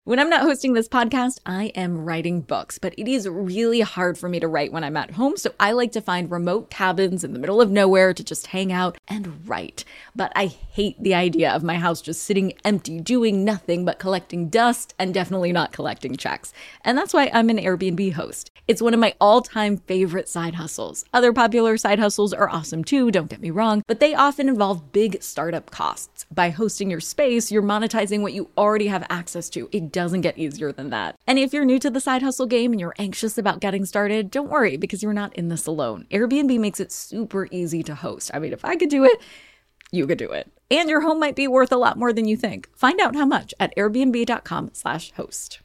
When I'm not hosting this podcast, I am writing books, but it is really hard for me to write when I'm at home. So I like to find remote cabins in the middle of nowhere to just hang out and write. But I hate the idea of my house just sitting empty, doing nothing but collecting dust and definitely not collecting checks. And that's why I'm an Airbnb host. It's one of my all-time favorite side hustles. Other popular side hustles are awesome too, don't get me wrong, but they often involve big startup costs. By hosting your space, you're monetizing what you already have access to. It doesn't get easier than that. And if you're new to the side hustle game and you're anxious about getting started, don't worry because you're not in this alone. Airbnb makes it super easy to host. I mean, if I could do it, you could do it. And your home might be worth a lot more than you think. Find out how much at airbnb.com/host.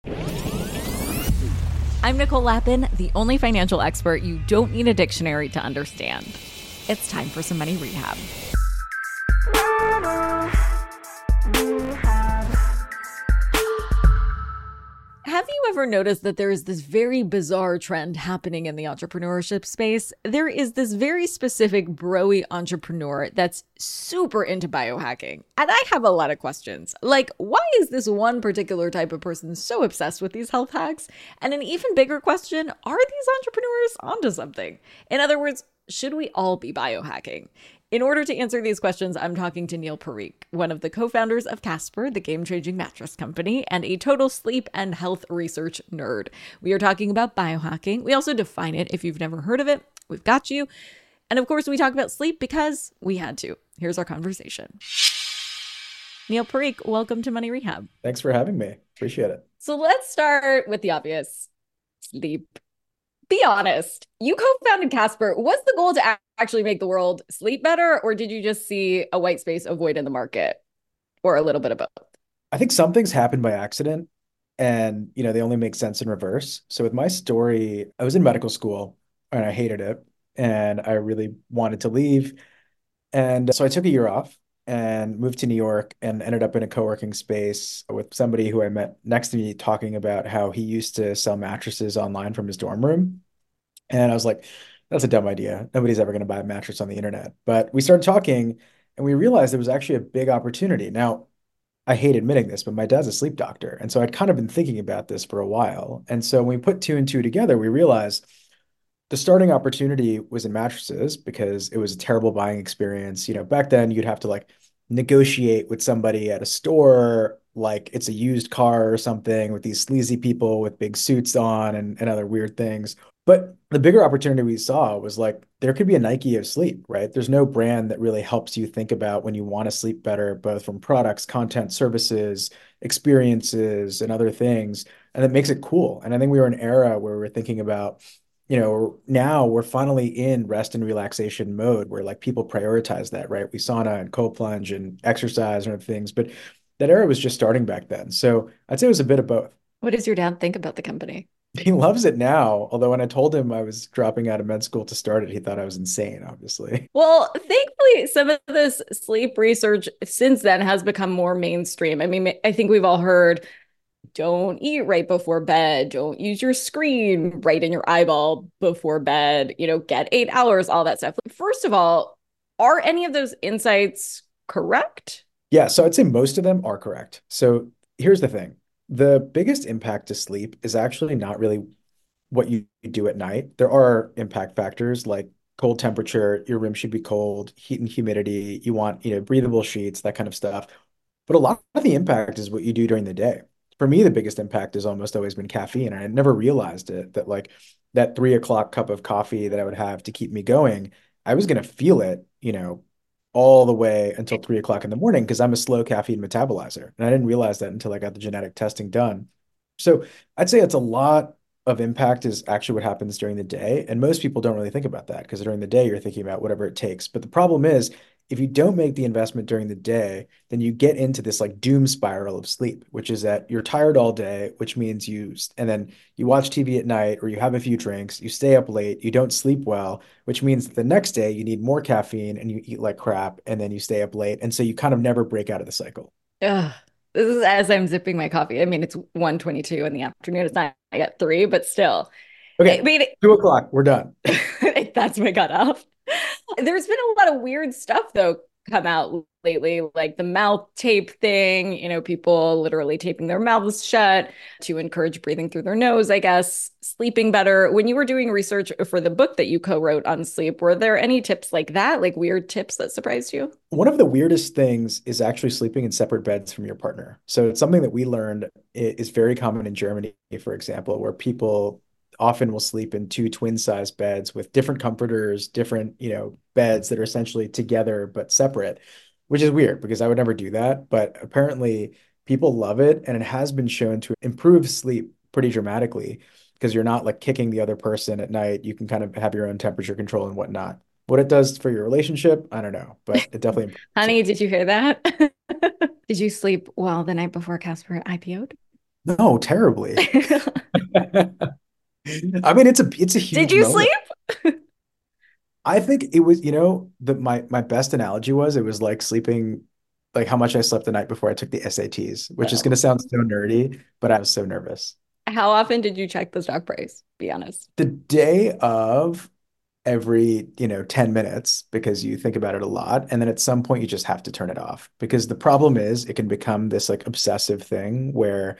I'm Nicole Lappin, the only financial expert you don't need a dictionary to understand. It's time for some money rehab. Have you ever noticed that there is this very bizarre trend happening in the entrepreneurship space? There is this very specific broy entrepreneur that's super into biohacking. And I have a lot of questions. Like, why is this one particular type of person so obsessed with these health hacks? And an even bigger question, are these entrepreneurs onto something? In other words, should we all be biohacking? In order to answer these questions, I'm talking to Neil Parikh, one of the co-founders of Casper, the game-changing mattress company, and a total sleep and health research nerd. We are talking about biohacking. We also define it. If you've never heard of it, we've got you. And of course, we talk about sleep because we had to. Here's our conversation. Neil Parikh, welcome to Money Rehab. Thanks for having me. Appreciate it. So let's start with the obvious. Sleep. Be honest, you co-founded Casper. Was the goal to actually make the world sleep better, or did you just see a white space of void in the market, or a little bit of both? I think some things happen by accident and, they only make sense in reverse. So with my story, I was in medical school and I hated it and I really wanted to leave. And so I took a year off and moved to New York and ended up in a co-working space with somebody who I met next to me talking about how he used to sell mattresses online from his dorm room. And I was like, that's a dumb idea. Nobody's ever going to buy a mattress on the internet. But we started talking and we realized there was actually a big opportunity. Now, I hate admitting this, but my dad's a sleep doctor. And so I'd kind of been thinking about this for a while. And so when we put two and two together, we realized the starting opportunity was in mattresses because it was a terrible buying experience. Back then you'd have to like negotiate with somebody at a store, like it's a used car or something with these sleazy people with big suits on and other weird things. But the bigger opportunity we saw was like there could be a Nike of sleep, right? There's no brand that really helps you think about when you want to sleep better, both from products, content, services, experiences, and other things. And it makes it cool. And I think we were in an era where we're thinking about, now we're finally in rest and relaxation mode where like people prioritize that, right? We sauna and cold plunge and exercise and other things, but that era was just starting back then. So I'd say it was a bit of both. What does your dad think about the company? He loves it now. Although when I told him I was dropping out of med school to start it, he thought I was insane, obviously. Well, thankfully, some of this sleep research since then has become more mainstream. I mean, I think we've all heard don't eat right before bed, don't use your screen right in your eyeball before bed, get 8 hours, all that stuff. First of all, are any of those insights correct? Yeah, so I'd say most of them are correct. So here's the thing. The biggest impact to sleep is actually not really what you do at night. There are impact factors like cold temperature, your room should be cold, heat and humidity, you want, breathable sheets, that kind of stuff. But a lot of the impact is what you do during the day. For me, the biggest impact has almost always been caffeine. And I never realized it that like that 3 o'clock cup of coffee that I would have to keep me going, I was going to feel it, all the way until 3 o'clock in the morning because I'm a slow caffeine metabolizer. And I didn't realize that until I got the genetic testing done. So I'd say it's a lot of impact is actually what happens during the day. And most people don't really think about that because during the day, you're thinking about whatever it takes. But the problem is, if you don't make the investment during the day, then you get into this like doom spiral of sleep, which is that you're tired all day, which means and then you watch TV at night or you have a few drinks, you stay up late, you don't sleep well, which means that the next day you need more caffeine and you eat like crap and then you stay up late. And so you kind of never break out of the cycle. Ugh. This is as I'm zipping my coffee. I mean, it's 1:22 in the afternoon. It's not yet 3, but still. I Okay, mean, 2 o'clock, we're done. that's my cutoff. There's been a lot of weird stuff, though, come out lately, like the mouth tape thing, people literally taping their mouths shut to encourage breathing through their nose, I guess, sleeping better. When you were doing research for the book that you co-wrote on sleep, were there any tips like that, like weird tips that surprised you? One of the weirdest things is actually sleeping in separate beds from your partner. So it's something that we learned is very common in Germany, for example, where people often will sleep in two twin-size beds with different comforters, different, beds that are essentially together but separate, which is weird because I would never do that. But apparently people love it, and it has been shown to improve sleep pretty dramatically because you're not like kicking the other person at night. You can kind of have your own temperature control and whatnot. What it does for your relationship, I don't know, but it definitely improves Honey, sleep. did you hear that? Did you sleep well the night before Casper IPO'd? No, terribly. I mean, it's a Did huge you moment. sleep? I think it was, my best analogy was it was like sleeping, like how much I slept the night before I took the SATs, which is going to Oh. sound so nerdy, but I was so nervous. How often did you check the stock price? Be honest. The day of every, 10 minutes because you think about it a lot. And then at some point you just have to turn it off because the problem is it can become this like obsessive thing where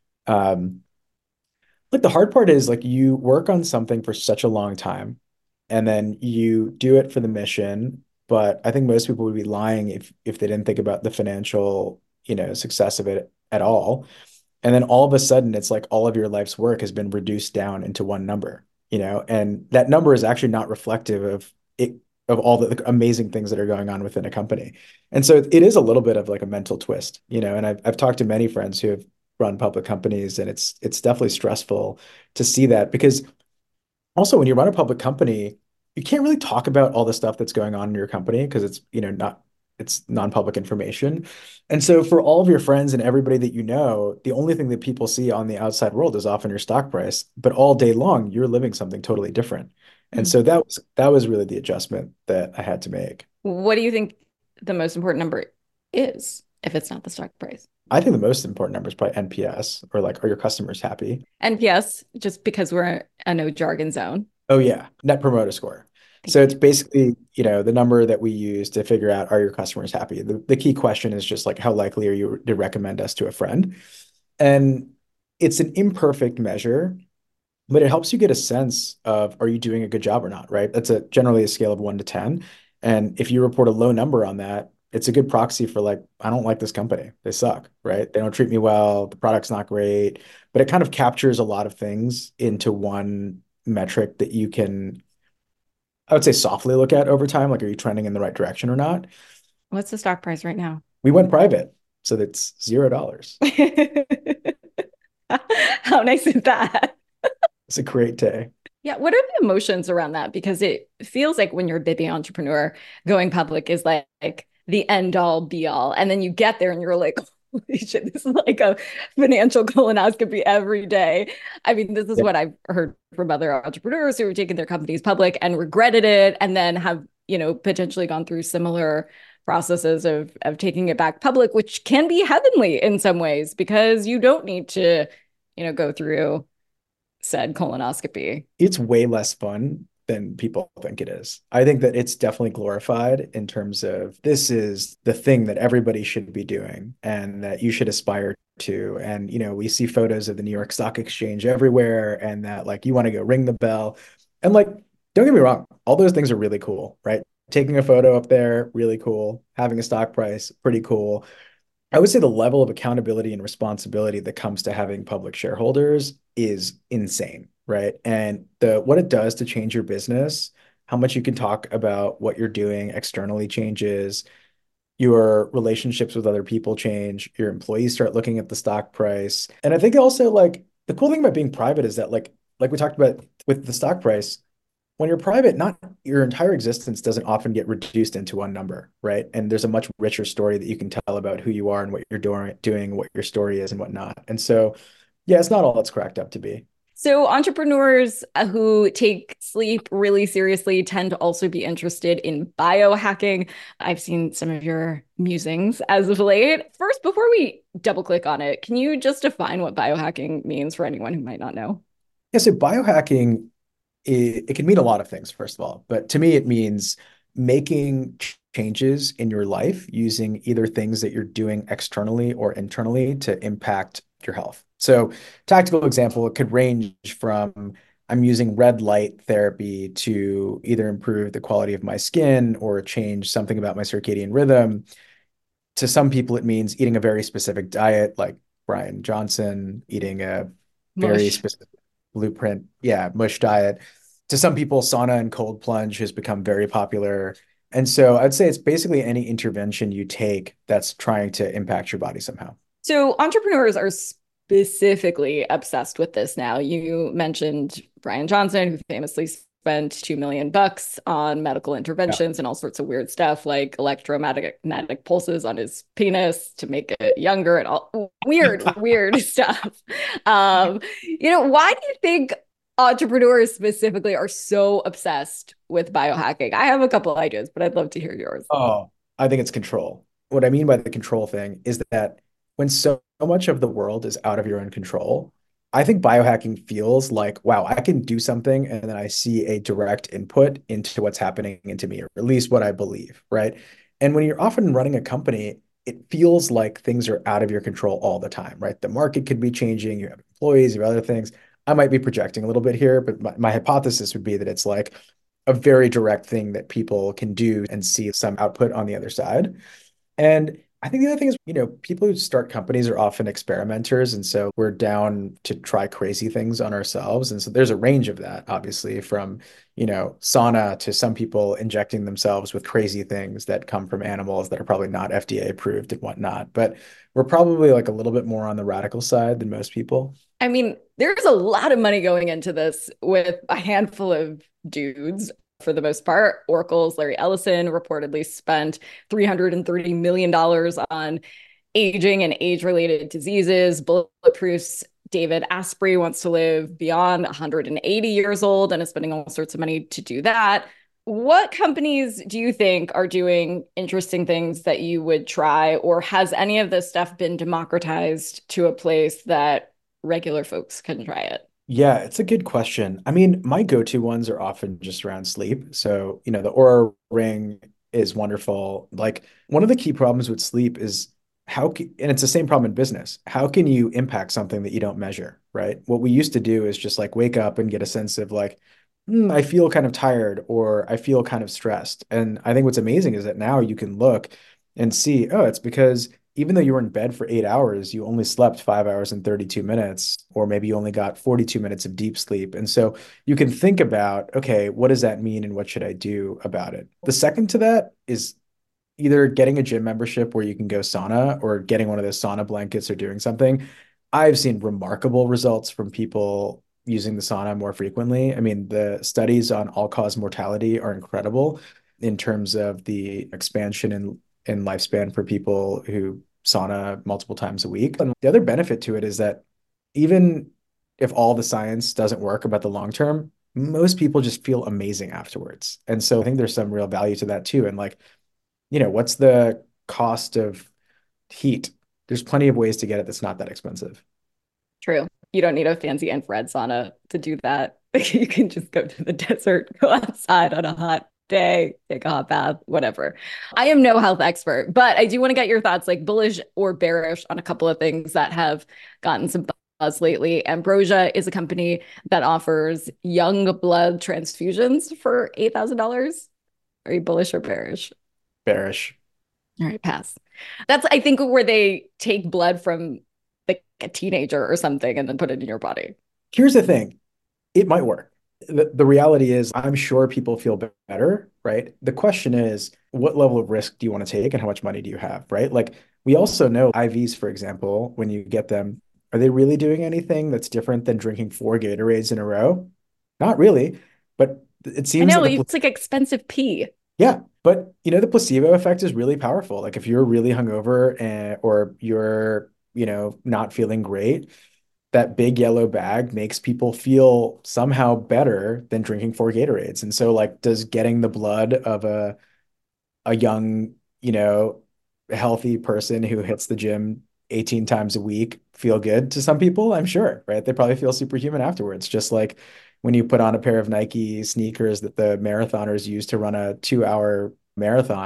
um like the hard part is like you work on something for such a long time and then you do it for the mission. But I think most people would be lying if they didn't think about the financial, success of it at all. And then all of a sudden it's like all of your life's work has been reduced down into one number, and that number is actually not reflective of it of all the amazing things that are going on within a company. And so it is a little bit of like a mental twist, and I've talked to many friends who have run public companies, and it's definitely stressful to see that because also when you run a public company, you can't really talk about all the stuff that's going on in your company because it's, not it's non-public information. And so for all of your friends and everybody that the only thing that people see on the outside world is often your stock price, but all day long you're living something totally different. And Hmm. so that was really the adjustment that I had to make. What do you think the most important number is if it's not the stock price? I think the most important number is probably NPS, or like, are your customers happy? NPS, just because we're a no jargon zone. Oh yeah, Net Promoter Score. So Thank it's you. basically, the number that we use to figure out, are your customers happy? The key question is just like, how likely are you to recommend us to a friend? And it's an imperfect measure, but it helps you get a sense of, are you doing a good job or not, right? That's generally a scale of 1 to 10. And if you report a low number on that, it's a good proxy for like, I don't like this company. They suck, right? They don't treat me well. The product's not great, but it kind of captures a lot of things into one metric that you can, I would say, softly look at over time. Like, are you trending in the right direction or not? What's the stock price right now? We went private, so that's $0. How nice is that? It's a great day. Yeah, what are the emotions around that? Because it feels like when you're a baby entrepreneur, going public is like the end all be all. And then you get there and you're like, holy shit, this is like a financial colonoscopy every day. I mean, this is Yeah. what I've heard from other entrepreneurs who have taken their companies public and regretted it and then have, potentially gone through similar processes of taking it back public, which can be heavenly in some ways because you don't need to, go through said colonoscopy. It's way less fun than people think it is. I think that it's definitely glorified in terms of this is the thing that everybody should be doing and that you should aspire to. And, we see photos of the New York Stock Exchange everywhere and that like you want to go ring the bell. And like, don't get me wrong, all those things are really cool, right? Taking a photo up there, really cool. Having a stock price, pretty cool. I would say the level of accountability and responsibility that comes to having public shareholders is insane, right? And the what it does to change your business, how much you can talk about what you're doing externally changes, your relationships with other people change, your employees start looking at the stock price. And I think also like the cool thing about being private is that like we talked about with the stock price, when you're private, not your entire existence doesn't often get reduced into one number, right? And there's a much richer story that you can tell about who you are and what you're doing, what your story is and whatnot. And so, yeah, it's not all it's cracked up to be. So, entrepreneurs who take sleep really seriously tend to also be interested in biohacking. I've seen some of your musings as of late. First, before we double click on it, can you just define what biohacking means for anyone who might not know? Yeah, so biohacking, it can mean a lot of things, first of all, but to me, it means making changes in your life using either things that you're doing externally or internally to impact your health. So, tactical example, it could range from I'm using red light therapy to either improve the quality of my skin or change something about my circadian rhythm. To some people, it means eating a very specific diet, like Brian Johnson, eating a very Mush. specific blueprint, yeah, mush diet. To some people, sauna and cold plunge has become very popular. And so I'd say it's basically any intervention you take that's trying to impact your body somehow. So entrepreneurs are specifically obsessed with this now. You mentioned Brian Johnson, who famously spent 2 million bucks on medical Yeah. interventions and all sorts of weird stuff like electromagnetic pulses on his penis to make it younger and all weird stuff. Why do you think entrepreneurs specifically are so obsessed with biohacking? I have a couple ideas, but I'd love to hear yours. Oh, I think it's control. What I mean by the control thing is that when so much of the world is out of your own control, I think biohacking feels like, wow, I can do something and then I see a direct input into what's happening into me, or at least what I believe, right? And when you're often running a company, it feels like things are out of your control all the time, right? The market could be changing, you have employees, you have other things. I might be projecting a little bit here, but my hypothesis would be that it's like a very direct thing that people can do and see some output on the other side. And I think the other thing is, people who start companies are often experimenters. And so we're down to try crazy things on ourselves. And so there's a range of that, obviously, from, sauna to some people injecting themselves with crazy things that come from animals that are probably not FDA approved and whatnot. But we're probably like a little bit more on the radical side than most people. I mean, there's a lot of money going into this with a handful of dudes for the most part. Oracle's Larry Ellison reportedly spent $330 million on aging and age-related diseases. Bulletproof's David Asprey wants to live beyond 180 years old and is spending all sorts of money to do that. What companies do you think are doing interesting things that you would try, or has any of this stuff been democratized to a place that regular folks can try it? Yeah, it's a good question. I mean, my go-to ones are often just around sleep. So, the Aura Ring is wonderful. Like one of the key problems with sleep is and it's the same problem in business. How can you impact something that you don't measure, right? What we used to do is just like wake up and get a sense of like, I feel kind of tired or I feel kind of stressed. And I think what's amazing is that now you can look and see, oh, it's because even though you were in bed for 8 hours, you only slept 5 hours and 32 minutes, or maybe you only got 42 minutes of deep sleep. And so you can think about, okay, what does that mean and what should I do about it? The second to that is either getting a gym membership where you can go sauna or getting one of those sauna blankets or doing something. I've seen remarkable results from people using the sauna more frequently. I mean, the studies on all-cause mortality are incredible in terms of the expansion in lifespan for people who sauna multiple times a week. And the other benefit to it is that even if all the science doesn't work about the long term, most people just feel amazing afterwards. And so I think there's some real value to that too. And like, what's the cost of heat? There's plenty of ways to get it that's not that expensive. True. You don't need a fancy infrared sauna to do that. You can just go to the desert, go outside on a hot day, take a hot bath, whatever. I am no health expert, but I do want to get your thoughts, like bullish or bearish, on a couple of things that have gotten some buzz lately. Ambrosia is a company that offers young blood transfusions for $8,000. Are you bullish or bearish? Bearish. All right, pass. That's, I think, where they take blood from like a teenager or something and then put it in your body. Here's the thing. It might work. The reality is, I'm sure people feel better, right? The question is, what level of risk do you want to take and how much money do you have, right? Like, we also know IVs, for example, when you get them, are they really doing anything that's different than drinking 4 Gatorades in a row? Not really, but it I seems know like it's like expensive pee. yeah, but the placebo effect is really powerful. Like if you're really hungover or you're, not feeling great, that big yellow bag makes people feel somehow better than drinking 4 Gatorades. And so like does getting the blood of a young, healthy person who hits the gym 18 times a week feel good to some people? I'm sure, right? They probably feel superhuman afterwards, just like when you put on a pair of Nike sneakers that the marathoners use to run a 2-hour marathon.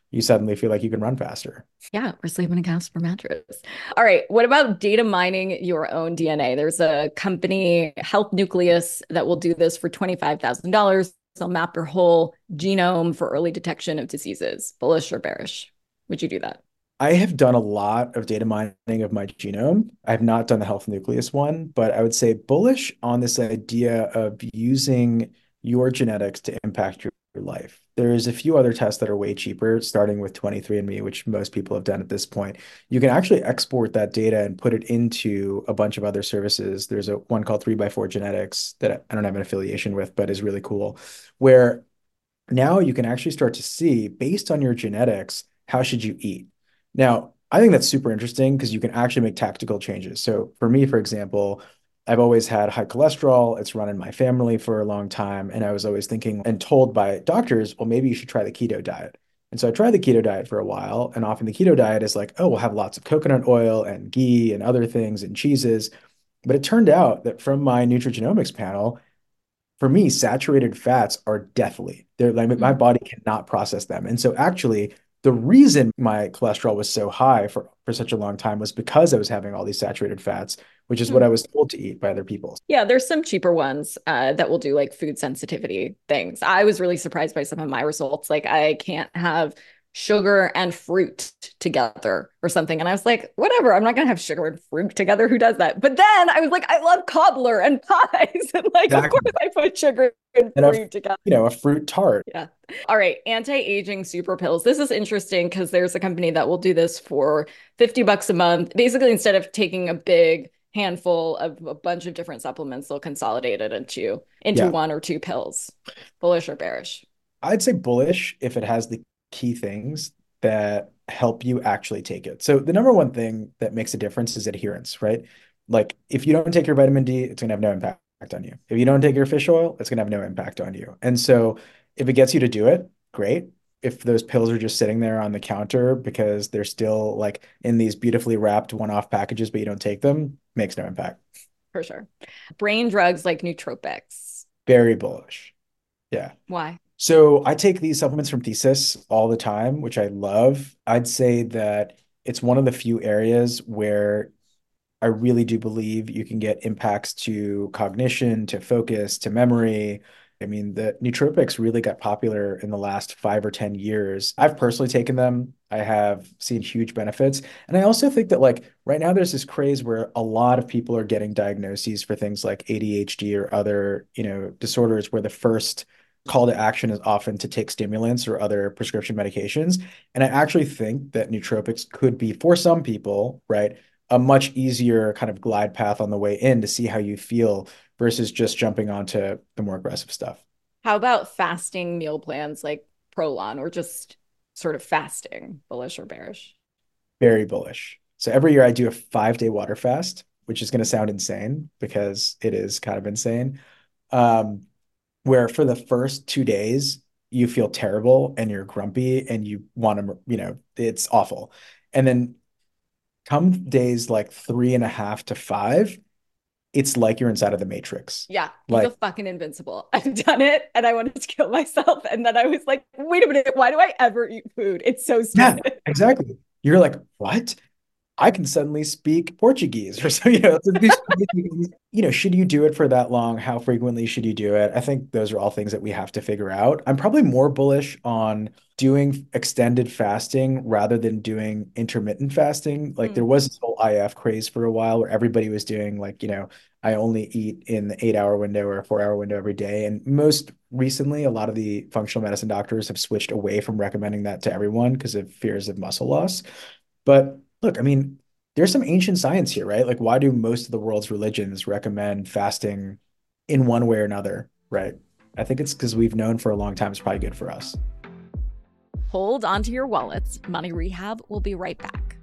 you suddenly feel like you can run faster. Yeah, or sleep in a Casper mattress. All right. What about data mining your own DNA? There's a company, Health Nucleus, that will do this for $25,000. They'll map your whole genome for early detection of diseases. Bullish or bearish? Would you do that? I have done a lot of data mining of my genome. I have not done the health nucleus one, but I would say bullish on this idea of using your genetics to impact your life. There's a few other tests that are way cheaper, starting with 23andMe, which most people have done at this point. You can actually export that data and put it into a bunch of other services. There's a one called 3x4 Genetics that I don't have an affiliation with, but is really cool, where now you can actually start to see, based on your genetics, how should you eat. Now, I think that's super interesting because you can actually make tactical changes. So for me, for example, I've always had high cholesterol. It's run in my family for a long time. And I was always thinking and told by doctors, well, maybe you should try the keto diet. And so I tried the keto diet for a while. And often the keto diet is like, oh, we'll have lots of coconut oil and ghee and other things and cheeses. But it turned out that from my nutrigenomics panel, for me, saturated fats are deathly. They're like my Mm. body cannot process them. And so actually, the reason my cholesterol was so high for such a long time was because I was having all these saturated fats, which is what I was told to eat by other people. Yeah, there's some cheaper ones that will do like food sensitivity things. I was really surprised by some of my results. Like I can't have sugar and fruit together or something. And I was like, whatever, I'm not going to have sugar and fruit together. Who does that? But then I was like, I love cobbler and pies. And like, of course, Exactly. I put sugar and And fruit together. a fruit tart. Yeah. All right. Anti-aging super pills. This is interesting because there's a company that will do this for $50 a month. Basically, instead of taking a big handful of a bunch of different supplements, they'll consolidate it into Yeah. one or two pills. Bullish or bearish? I'd say bullish if it has the key things that help you actually take it. So the number one thing that makes a difference is adherence, right? Like if you don't take your vitamin D, it's going to have no impact on you. If you don't take your fish oil, it's going to have no impact on you. And so if it gets you to do it, great. If those pills are just sitting there on the counter because they're still like in these beautifully wrapped one-off packages, but you don't take them, makes no impact. For sure. Brain drugs like nootropics. Very bullish. Yeah. Why? So I take these supplements from Thesis all the time, which I love. I'd say that it's one of the few areas where I really do believe you can get impacts to cognition, to focus, to memory. I mean, the nootropics really got popular in the last 5 or 10 years. I've personally taken them. I have seen huge benefits. And I also think that like right now there's this craze where a lot of people are getting diagnoses for things like ADHD or other, disorders where the first call to action is often to take stimulants or other prescription medications. And I actually think that nootropics could be, for some people, right, a much easier kind of glide path on the way in to see how you feel versus just jumping onto the more aggressive stuff. How about fasting meal plans like Prolon or just sort of fasting? Bullish or bearish? Very bullish. So every year I do a 5-day water fast, which is going to sound insane because it is kind of insane. Um, where for the first 2 days, you feel terrible and you're grumpy and you want to, it's awful. And then come days like 3.5 to 5, it's like you're inside of the Matrix. Yeah, you feel Like, fucking invincible. I've done it and I wanted to kill myself. And then I was like, wait a minute, why do I ever eat food? It's so yeah, stupid. exactly. You're like, what? I can suddenly speak Portuguese or so, these crazy things. Should you do it for that long? How frequently should you do it? I think those are all things that we have to figure out. I'm probably more bullish on doing extended fasting rather than doing intermittent fasting. Like there Mm. was this whole IF craze for a while where everybody was doing like, I only eat in the 8 hour window or a 4 hour window every day. And most recently, a lot of the functional medicine doctors have switched away from recommending that to everyone because of fears of muscle loss. But look, I mean, there's some ancient science here, right? Like, why do most of the world's religions recommend fasting in one way or another, right? I think it's because we've known for a long time it's probably good for us. Hold onto your wallets. Money Rehab will be right back.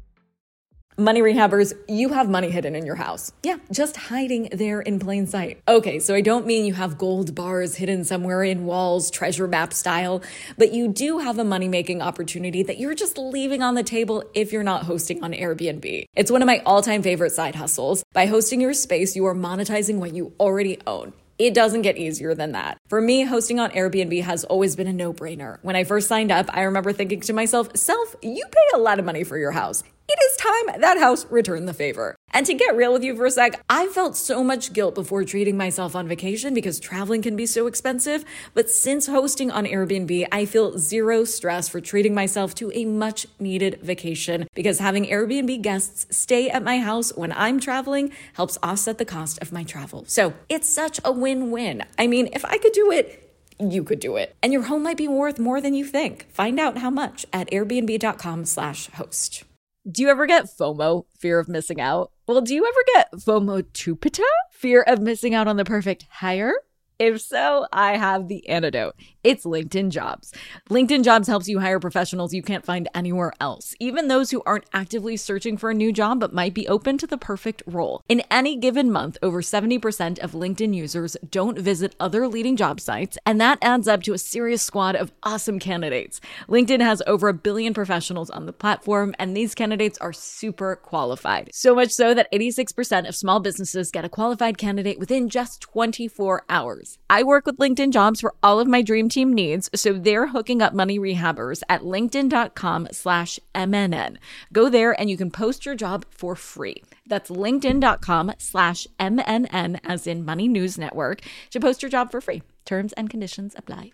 Money rehabbers, you have money hidden in your house. Yeah, just hiding there in plain sight. Okay, so I don't mean you have gold bars hidden somewhere in walls, treasure map style, but you do have a money-making opportunity that you're just leaving on the table if you're not hosting on Airbnb. It's one of my all-time favorite side hustles. By hosting your space, you are monetizing what you already own. It doesn't get easier than that. For me, hosting on Airbnb has always been a no-brainer. When I first signed up, I remember thinking to myself, Self, you pay a lot of money for your house. It is time that house returned the favor. And to get real with you for a sec, I felt so much guilt before treating myself on vacation because traveling can be so expensive. But since hosting on Airbnb, I feel zero stress for treating myself to a much needed vacation because having Airbnb guests stay at my house when I'm traveling helps offset the cost of my travel. So it's such a win-win. I mean, if I could do it, you could do it. And your home might be worth more than you think. Find out how much at airbnb.com/host. Do you ever get FOMO, fear of missing out? Well, do you ever get FOMO-tupita, fear of missing out on the perfect hire? If so, I have the antidote. It's LinkedIn Jobs. LinkedIn Jobs helps you hire professionals you can't find anywhere else, even those who aren't actively searching for a new job but might be open to the perfect role. In any given month, over 70% of LinkedIn users don't visit other leading job sites, and that adds up to a serious squad of awesome candidates. LinkedIn has over 1 billion professionals on the platform, and these candidates are super qualified. So much so that 86% of small businesses get a qualified candidate within just 24 hours. I work with LinkedIn Jobs for all of my dream team needs, so they're hooking up money rehabbers at linkedin.com/MNN. Go there and you can post your job for free. That's linkedin.com/MNN, as in Money News Network, to post your job for free. Terms and conditions apply.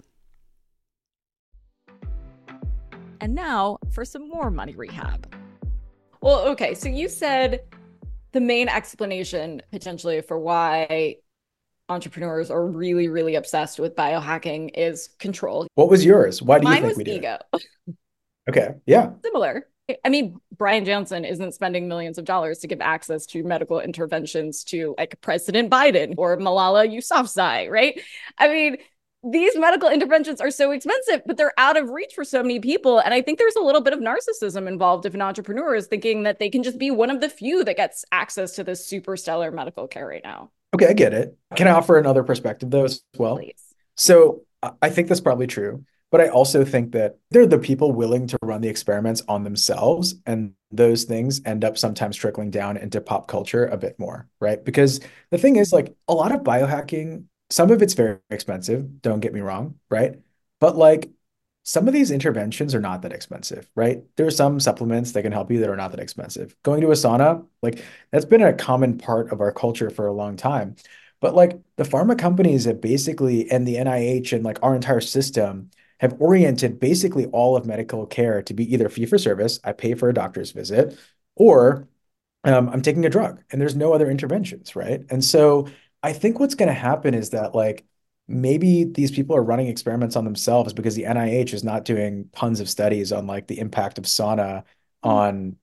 And now for some more money rehab. Well, okay, so you said the main explanation potentially for why entrepreneurs are really, really obsessed with biohacking is control. What was yours? Why do you Mine think was we do ego. it? Okay. Yeah. Similar. I mean, Brian Johnson isn't spending millions of dollars to give access to medical interventions to like President Biden or Malala Yousafzai, right? I mean, these medical interventions are so expensive, but they're out of reach for so many people. And I think there's a little bit of narcissism involved if an entrepreneur is thinking that they can just be one of the few that gets access to this super stellar medical care right now. Okay, I get it. Can I offer another perspective though as well? Please. So I think that's probably true, but I also think that they're the people willing to run the experiments on themselves, and those things end up sometimes trickling down into pop culture a bit more, right? Because the thing is, like, a lot of biohacking, some of it's very expensive, don't get me wrong, right? But like some of these interventions are not that expensive, right? There are some supplements that can help you that are not that expensive. Going to a sauna, like that's been a common part of our culture for a long time. But like the pharma companies have basically, and the NIH and like our entire system have oriented basically all of medical care to be either fee for service, I pay for a doctor's visit, or I'm taking a drug and there's no other interventions, right? And so I think what's going to happen is that like maybe these people are running experiments on themselves because the NIH is not doing tons of studies on like the impact of sauna on,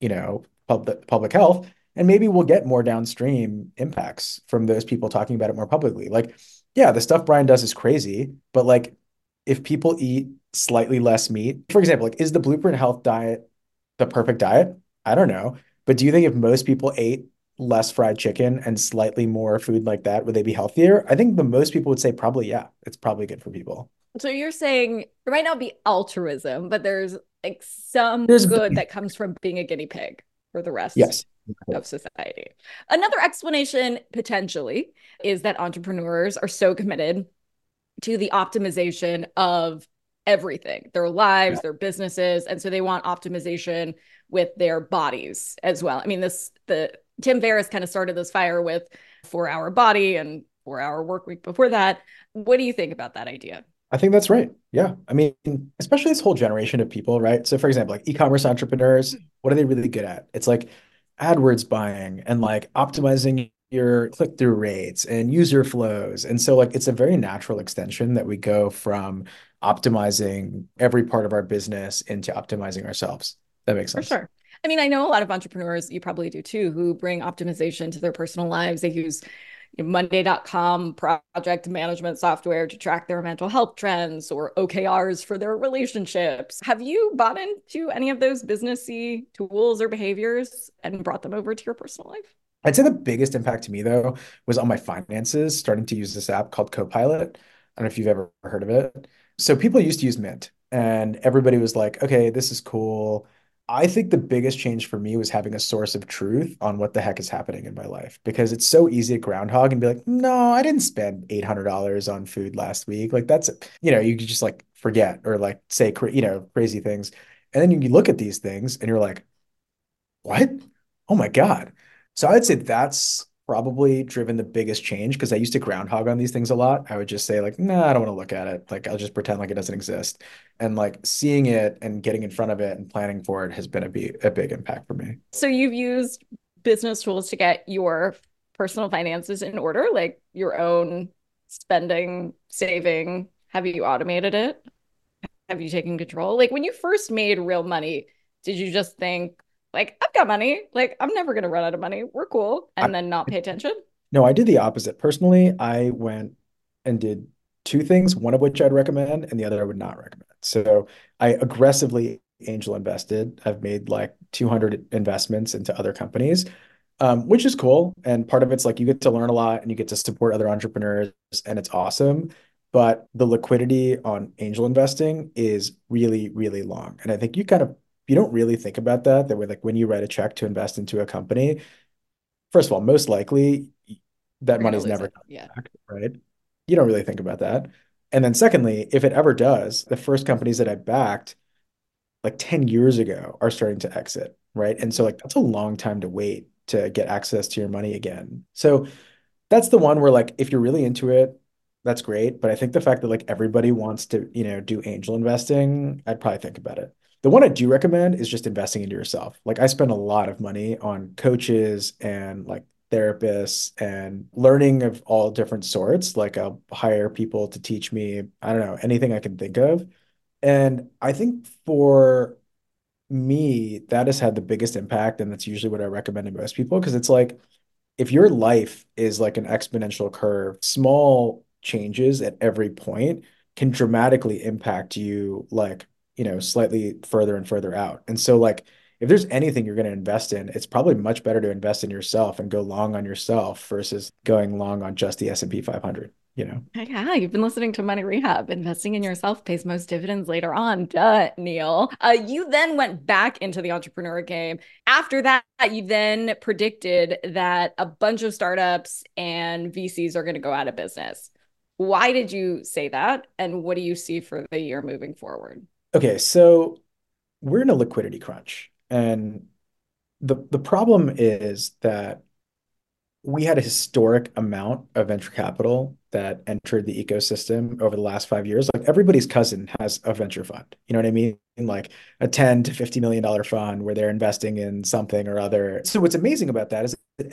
public health. And maybe we'll get more downstream impacts from those people talking about it more publicly. Like, yeah, the stuff Brian does is crazy, but like if people eat slightly less meat, for example, like is the Blueprint Health diet the perfect diet? I don't know. But do you think if most people ate less fried chicken and slightly more food like that, would they be healthier? I think the most people would say probably, yeah, it's probably good for people. So you're saying it might not be altruism, but there's like some There's, good that comes from being a guinea pig for the rest yes. of society. Another explanation potentially is that entrepreneurs are so committed to the optimization of everything, their lives, Yeah. their businesses. And so they want optimization with their bodies as well. I mean, the Tim Ferriss kind of started this fire with 4 Hour Body and 4 Hour Work Week before that. What do you think about that idea? I think that's right. Yeah. I mean, especially this whole generation of people, right? So for example, like e-commerce entrepreneurs, what are they really good at? It's like AdWords buying and like optimizing your click-through rates and user flows. And so like it's a very natural extension that we go from optimizing every part of our business into optimizing ourselves. That makes For sense. sure. I mean, I know a lot of entrepreneurs, you probably do too, who bring optimization to their personal lives. They use Monday.com project management software to track their mental health trends or OKRs for their relationships. Have you bought into any of those businessy tools or behaviors and brought them over to your personal life? I'd say the biggest impact to me though was on my finances, starting to use this app called Copilot. I don't know if you've ever heard of it. So people used to use Mint and everybody was like, okay, this is cool. I think the biggest change for me was having a source of truth on what the heck is happening in my life because it's so easy to groundhog and be like, no, I didn't spend $800 on food last week. Like that's, you could just like forget or like say, crazy things. And then you look at these things and you're like, what? Oh my God. So I'd say that's probably driven the biggest change because I used to groundhog on these things a lot. I would just say like, nah, I don't want to look at it. Like I'll just pretend like it doesn't exist. And like seeing it and getting in front of it and planning for it has been a big impact for me. So you've used business tools to get your personal finances in order, like your own spending, saving. Have you automated it? Have you taken control? Like when you first made real money, did you just think, like, I've got money, like I'm never gonna run out of money. We're cool, I, and then not pay attention? no, I did the opposite. Personally, I went and did two things, one of which I'd recommend and the other I would not recommend. So I aggressively angel invested. I've made like 200 investments into other companies, which is cool. And part of it's like you get to learn a lot and you get to support other entrepreneurs, and it's awesome. But the liquidity on angel investing is really, really long. And I think you don't really think about that way, like when you write a check to invest into a company, first of all, most likely that You're gonna money's lose never it. coming Yeah. back, right? You don't really think about that. And then secondly, if it ever does, the first companies that I backed like 10 years ago are starting to exit, right? And so like that's a long time to wait to get access to your money again. So that's the one where like if you're really into it, that's great. But I think the fact that like everybody wants to, do angel investing, I'd probably think about it. The one I do recommend is just investing into yourself. Like I spend a lot of money on coaches and like therapists and learning of all different sorts. Like I'll hire people to teach me, I don't know, anything I can think of. And I think for me, that has had the biggest impact. And that's usually what I recommend to most people because it's like, if your life is like an exponential curve, small changes at every point can dramatically impact you like, slightly further and further out. And so like if there's anything you're going to invest in, it's probably much better to invest in yourself and go long on yourself versus going long on just the S&P 500. Yeah, you've been listening to Money Rehab. Investing in yourself pays most dividends later on. Duh, Neil. You then went back into the entrepreneur game. After that, you then predicted that a bunch of startups and VCs are going to go out of business. Why did you say that? And what do you see for the year moving forward? Okay, so we're in a liquidity crunch. And the problem is that we had a historic amount of venture capital that entered the ecosystem over the last 5 years. Like everybody's cousin has a venture fund. You know what I mean? Like a 10 to $50 million fund where they're investing in something or other. So what's amazing about that is that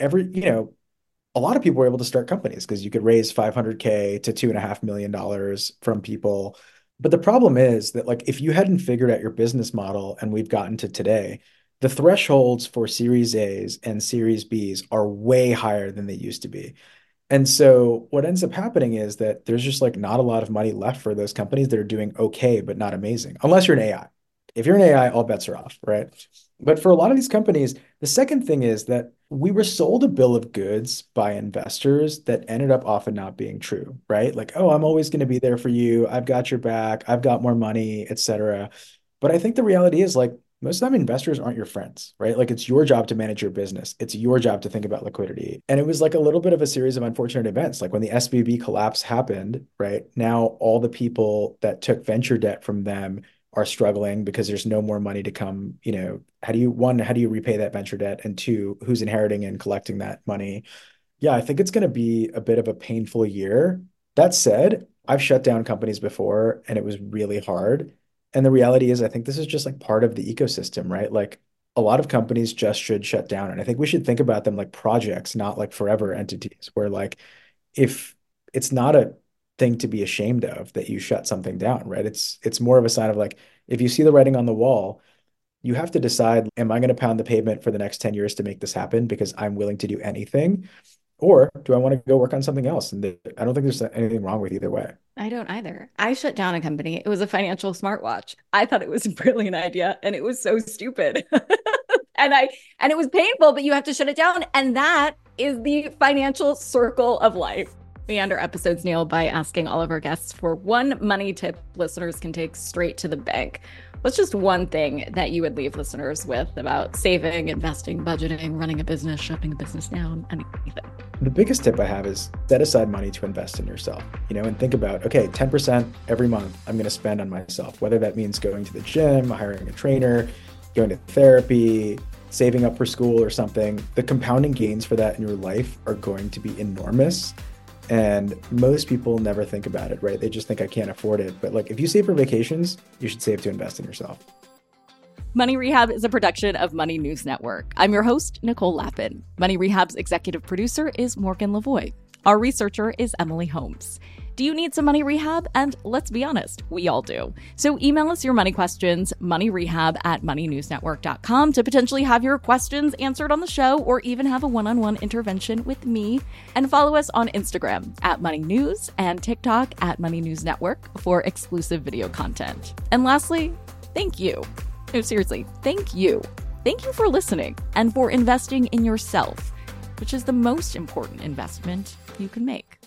a lot of people were able to start companies because you could raise 500K to $2.5 million from people. But the problem is that like if you hadn't figured out your business model and we've gotten to today, the thresholds for Series A's and Series B's are way higher than they used to be. And so what ends up happening is that there's just like not a lot of money left for those companies that are doing okay, but not amazing, unless you're an AI. If you're an AI, all bets are off, right? But for a lot of these companies, the second thing is that we were sold a bill of goods by investors that ended up often not being true, right? Like, oh, I'm always going to be there for you. I've got your back. I've got more money, etc. But I think the reality is like most of the time investors aren't your friends, right? Like it's your job to manage your business. It's your job to think about liquidity. And it was like a little bit of a series of unfortunate events. Like when the SVB collapse happened, right? Now all the people that took venture debt from them are struggling because there's no more money to come. How do you repay that venture debt? And two, who's inheriting and collecting that money? Yeah, I think it's going to be a bit of a painful year. That said, I've shut down companies before and it was really hard. And the reality is, I think this is just like part of the ecosystem, right? Like a lot of companies just should shut down. And I think we should think about them like projects, not like forever entities, where like if it's not a thing to be ashamed of that you shut something down, right? It's more of a sign of like if you see the writing on the wall, you have to decide, am I going to pound the pavement for the next 10 years to make this happen because I'm willing to do anything? Or do I want to go work on something else? And I don't think there's anything wrong with either way. I don't either. I shut down a company. It was a financial smartwatch. I thought it was a brilliant idea and it was so stupid. And it was painful, but you have to shut it down. And that is the financial circle of life. We end our episodes, Neil, by asking all of our guests for one money tip listeners can take straight to the bank. What's just one thing that you would leave listeners with about saving, investing, budgeting, running a business, shutting a business down, anything? The biggest tip I have is set aside money to invest in yourself, and think about, okay, 10% every month I'm going to spend on myself, whether that means going to the gym, hiring a trainer, going to therapy, saving up for school or something. The compounding gains for that in your life are going to be enormous. And most people never think about it, right? They just think I can't afford it. But if you save for vacations, you should save to invest in yourself. Money Rehab is a production of Money News Network. I'm your host, Nicole Lappin. Money Rehab's executive producer is Morgan Lavoie. Our researcher is Emily Holmes. Do you need some money rehab? And let's be honest, we all do. So email us your money questions, moneyrehab@moneynewsnetwork.com, to potentially have your questions answered on the show or even have a one-on-one intervention with me. And follow us on Instagram @moneynews and TikTok @moneynewsnetwork for exclusive video content. And lastly, thank you. No, seriously, thank you. Thank you for listening and for investing in yourself, which is the most important investment you can make.